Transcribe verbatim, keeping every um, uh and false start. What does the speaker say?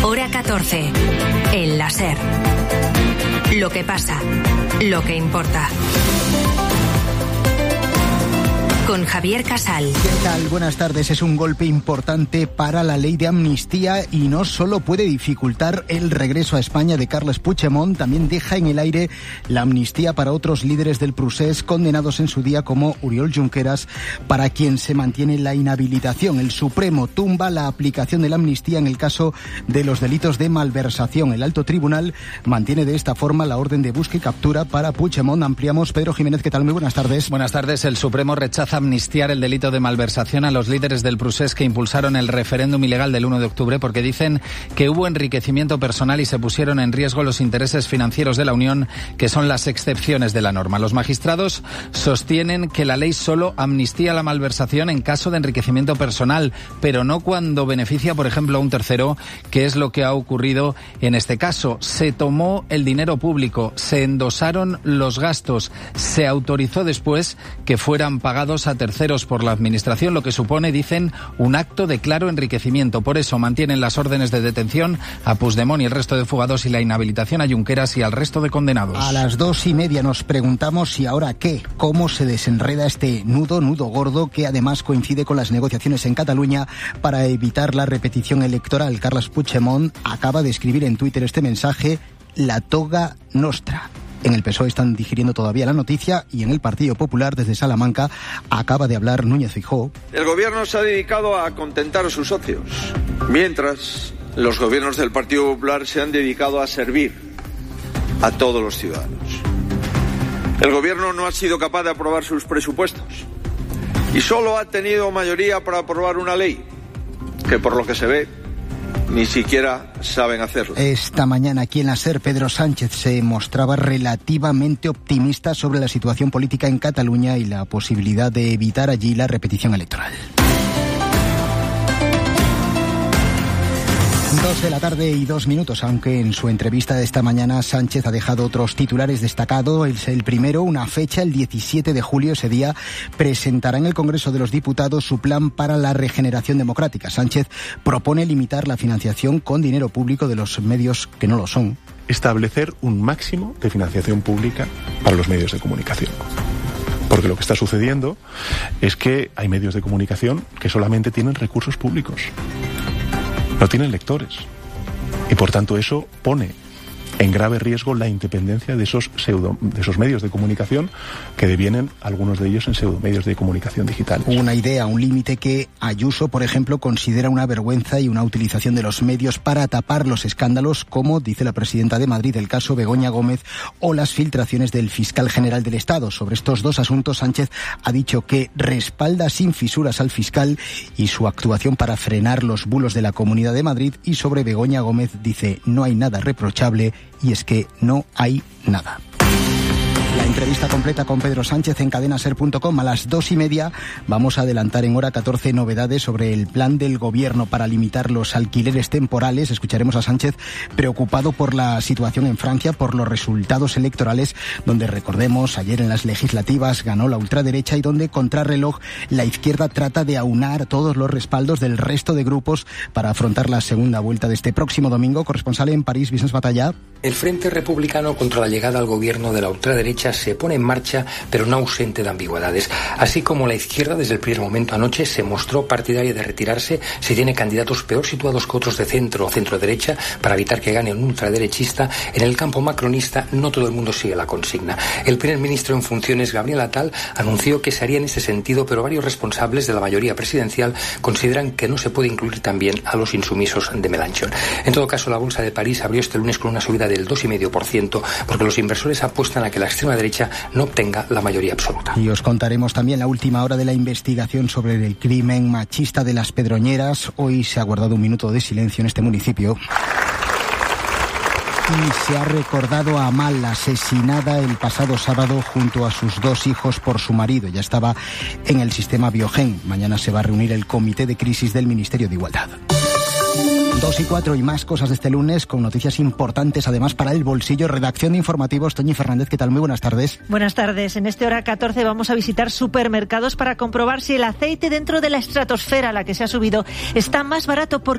Hora catorce. El La SER. Lo que pasa, lo que importa. Con Javier Casal. ¿Qué tal? Buenas tardes. Es un golpe importante para la ley de amnistía y no solo puede dificultar el regreso a España de Carles Puigdemont, también deja en el aire la amnistía para otros líderes del procés condenados en su día como Oriol Junqueras, para quien se mantiene la inhabilitación. El Supremo tumba la aplicación de la amnistía en el caso de los delitos de malversación. El alto tribunal mantiene de esta forma la orden de busca y captura para Puigdemont. Ampliamos. Pedro Jiménez, ¿qué tal? Muy buenas tardes. Buenas tardes. El Supremo rechaza amnistiar el delito de malversación a los líderes del procés que impulsaron el referéndum ilegal del uno de octubre porque dicen que hubo enriquecimiento personal y se pusieron en riesgo los intereses financieros de la Unión, que son las excepciones de la norma. Los magistrados sostienen que la ley solo amnistía la malversación en caso de enriquecimiento personal, pero no cuando beneficia, por ejemplo, a un tercero, que es lo que ha ocurrido en este caso. Se tomó el dinero público, se endosaron los gastos, se autorizó después que fueran pagados a terceros por la Administración, lo que supone, dicen, un acto de claro enriquecimiento. Por eso mantienen las órdenes de detención a Puigdemont y el resto de fugados y la inhabilitación a Junqueras y al resto de condenados. A las dos y media nos preguntamos si ahora qué, cómo se desenreda este nudo, nudo gordo, que además coincide con las negociaciones en Cataluña para evitar la repetición electoral. Carles Puigdemont acaba de escribir en Twitter este mensaje: la toga nostra. En el P S O E están digiriendo todavía la noticia y en el Partido Popular, desde Salamanca, acaba de hablar Núñez Feijóo. El gobierno se ha dedicado a contentar a sus socios, mientras los gobiernos del Partido Popular se han dedicado a servir a todos los ciudadanos. El gobierno no ha sido capaz de aprobar sus presupuestos y solo ha tenido mayoría para aprobar una ley que, por lo que se ve, ni siquiera saben hacerlo. Esta mañana aquí en la SER, Pedro Sánchez se mostraba relativamente optimista sobre la situación política en Cataluña y la posibilidad de evitar allí la repetición electoral. Dos de la tarde y dos minutos, aunque en su entrevista de esta mañana Sánchez ha dejado otros titulares destacados. Es el primero, una fecha, el diecisiete de julio. Ese día presentará en el Congreso de los Diputados su plan para la regeneración democrática. Sánchez propone limitar la financiación con dinero público de los medios que no lo son. Establecer un máximo de financiación pública para los medios de comunicación. Porque lo que está sucediendo es que hay medios de comunicación que solamente tienen recursos públicos. No tienen lectores. Y por tanto eso pone en grave riesgo la independencia de esos pseudo, de esos medios de comunicación que devienen, algunos de ellos, en pseudomedios de comunicación digitales. Una idea, un límite que Ayuso, por ejemplo, considera una vergüenza y una utilización de los medios para tapar los escándalos, como dice la presidenta de Madrid, el caso Begoña Gómez o las filtraciones del fiscal general del Estado. Sobre estos dos asuntos, Sánchez ha dicho que respalda sin fisuras al fiscal y su actuación para frenar los bulos de la Comunidad de Madrid, y sobre Begoña Gómez dice: no hay nada reprochable. Y es que no hay nada. La entrevista completa con Pedro Sánchez en cadena ser punto com. A las dos y media vamos a adelantar en hora catorce novedades sobre el plan del gobierno para limitar los alquileres temporales. Escucharemos a Sánchez preocupado por la situación en Francia, por los resultados electorales, donde, recordemos, ayer en las legislativas ganó la ultraderecha y donde, contrarreloj, la izquierda trata de aunar todos los respaldos del resto de grupos para afrontar la segunda vuelta de este próximo domingo. Corresponsal en París, Vicens Batalla. El Frente Republicano contra la llegada al gobierno de la ultraderecha se pone en marcha, pero no ausente de ambigüedades. Así como la izquierda desde el primer momento anoche se mostró partidaria de retirarse si tiene candidatos peor situados que otros de centro o centro-derecha para evitar que gane un ultraderechista, en el campo macronista no todo el mundo sigue la consigna. El primer ministro en funciones, Gabriel Attal, anunció que se haría en ese sentido, pero varios responsables de la mayoría presidencial consideran que no se puede incluir también a los insumisos de Mélenchon. En todo caso, la bolsa de París abrió este lunes con una subida del dos coma cinco por ciento porque los inversores apuestan a que la extrema derecha no obtenga la mayoría absoluta. Y os contaremos también la última hora de la investigación sobre el crimen machista de Las Pedroñeras. Hoy se ha guardado un minuto de silencio en este municipio. Y se ha recordado a Amal, asesinada el pasado sábado junto a sus dos hijos por su marido. Ya estaba en el sistema Biogen. Mañana se va a reunir el comité de crisis del Ministerio de Igualdad. Dos y cuatro y más cosas de este lunes, con noticias importantes además para el bolsillo. Redacción de informativos, Toñi Fernández, ¿qué tal? Muy buenas tardes. Buenas tardes. En este hora catorce vamos a visitar supermercados para comprobar si el aceite dentro de la estratosfera a la que se ha subido está más barato, porque